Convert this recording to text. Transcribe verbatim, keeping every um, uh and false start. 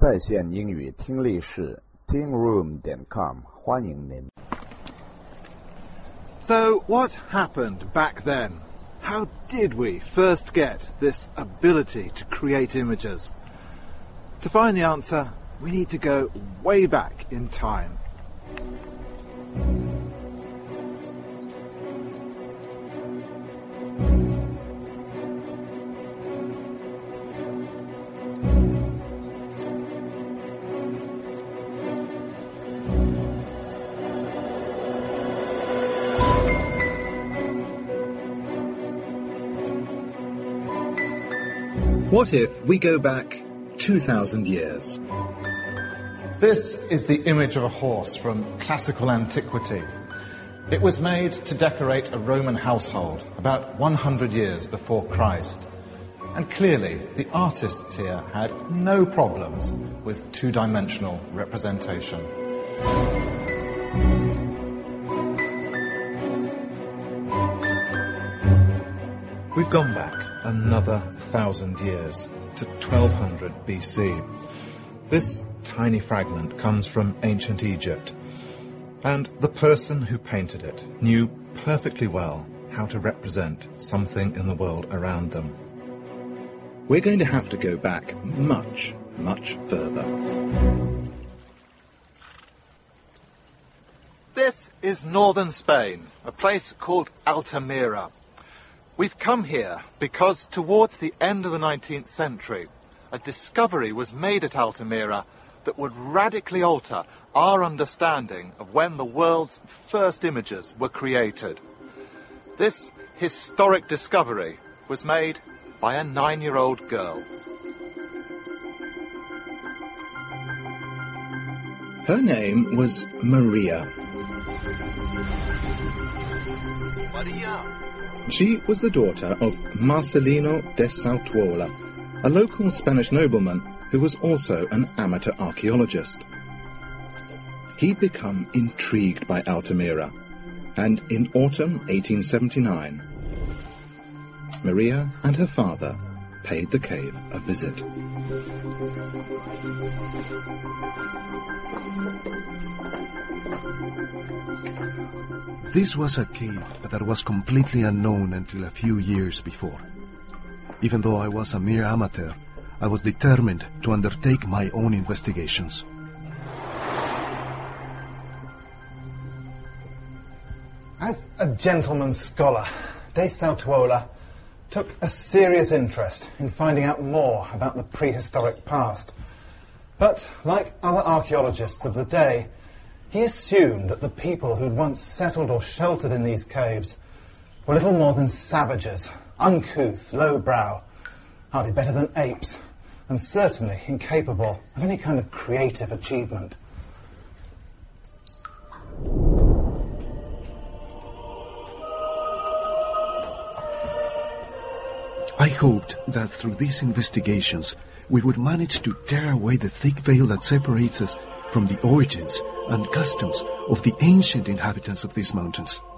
在线英语听力室 teen room 点 com 欢迎您。 So what happened back then? How did we first get this ability to create images? To find the answer, we need to go way back in time. What if we go back two thousand years? This is the image of a horse from classical antiquity. It was made to decorate a Roman household about one hundred years before Christ. And clearly, the artists here had no problems with two-dimensional representation. We've gone back another thousand years to twelve hundred B C. This tiny fragment comes from ancient Egypt, and the person who painted it knew perfectly well how to represent something in the world around them. We're going to have to go back much, much further. This is northern Spain, a place called Altamira. We've come here because towards the end of the nineteenth century, a discovery was made at Altamira that would radically alter our understanding of when the world's first images were created. This historic discovery was made by a nine-year-old girl. Her name was Maria. Maria! She was the daughter of Marcelino de Sautuola, a local Spanish nobleman who was also an amateur archaeologist. He'd become intrigued by Altamira, and in autumn eighteen seventy-nine, Maria and her father paid the cave a visit. This was a cave that was completely unknown until a few years before. Even though I was a mere amateur, I was determined to undertake my own investigations. As a gentleman scholar, de Sautuola took a serious interest in finding out more about the prehistoric past. But, like other archaeologists of the day, he assumed that the people who'd once settled or sheltered in these caves were little more than savages, uncouth, lowbrow, hardly better than apes, and certainly incapable of any kind of creative achievement. I hoped that through these investigations we would manage to tear away the thick veil that separates us from the origins and customs of the ancient inhabitants of these mountains.